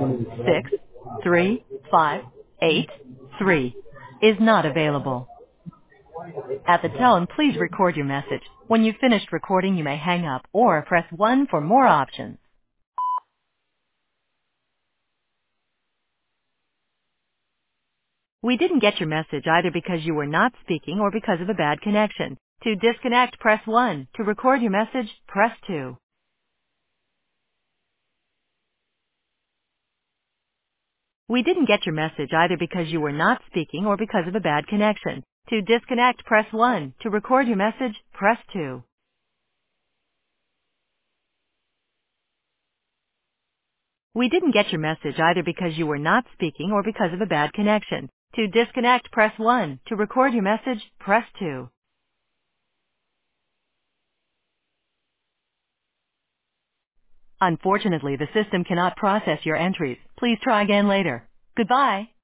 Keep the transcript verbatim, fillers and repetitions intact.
six three five eight three is not available. At the tone, please record your message. When you've finished recording, you may hang up or press one for more options. We didn't get your message either because you were not speaking or because of a bad connection. To disconnect, press one. To record your message, press two. We didn't get your message either because you were not speaking or because of a bad connection. To disconnect, press one. To record your message, press two. We didn't get your message either because you were not speaking or because of a bad connection. To disconnect, press one. To record your message, press two. Unfortunately, the system cannot process your entries. Please try again later. Goodbye.